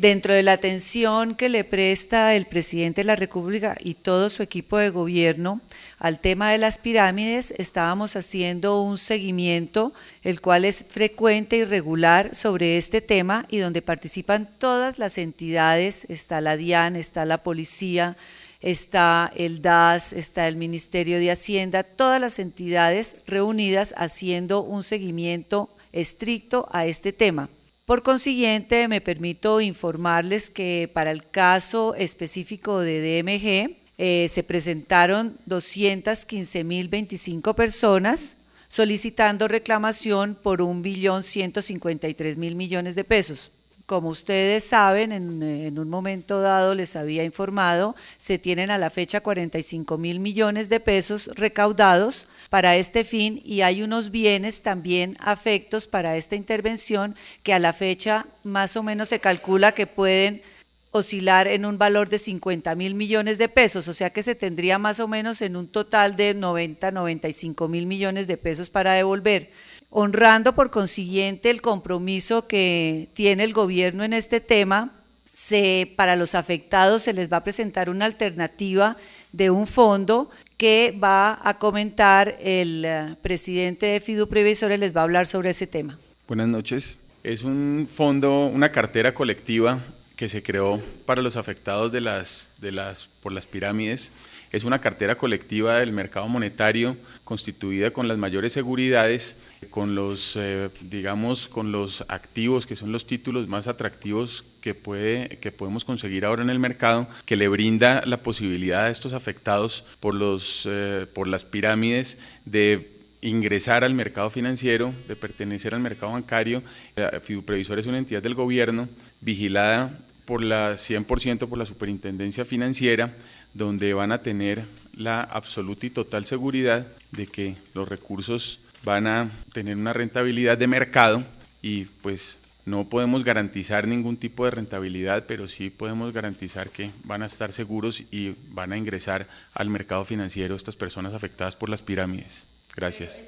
Dentro de la atención que le presta el presidente de la República y todo su equipo de gobierno al tema de las pirámides, estábamos haciendo un seguimiento, el cual es frecuente y regular sobre este tema y donde participan todas las entidades, está la DIAN, está la policía, está el DAS, está el Ministerio de Hacienda, todas las entidades reunidas haciendo un seguimiento estricto a este tema. Por consiguiente, me permito informarles que para el caso específico de DMG se presentaron 215.025 personas solicitando reclamación por 1.153.000 millones de pesos. Como ustedes saben, en un momento dado les había informado, se tienen a la fecha 45.000 millones de pesos recaudados para este fin y hay unos bienes también afectos para esta intervención que a la fecha más o menos se calcula que pueden oscilar en un valor de 50.000 millones de pesos, o sea que se tendría más o menos en un total de 95.000 millones de pesos para devolver. Honrando por consiguiente el compromiso que tiene el gobierno en este tema, para los afectados se les va a presentar una alternativa de un fondo que va a comentar el presidente de Fiduprevisores, les va a hablar sobre ese tema. Buenas noches. Es un fondo, una cartera colectiva que se creó para los afectados por las pirámides. Es una cartera colectiva del mercado monetario constituida con las mayores seguridades, con los activos que son los títulos más atractivos que podemos conseguir ahora en el mercado, que le brinda la posibilidad a estos afectados por las pirámides de ingresar al mercado financiero, de pertenecer al mercado bancario. Fiduprevisor es una entidad del gobierno vigilada por 100% por la Superintendencia Financiera, donde van a tener la absoluta y total seguridad de que los recursos van a tener una rentabilidad de mercado y pues no podemos garantizar ningún tipo de rentabilidad, pero sí podemos garantizar que van a estar seguros y van a ingresar al mercado financiero estas personas afectadas por las pirámides. Gracias.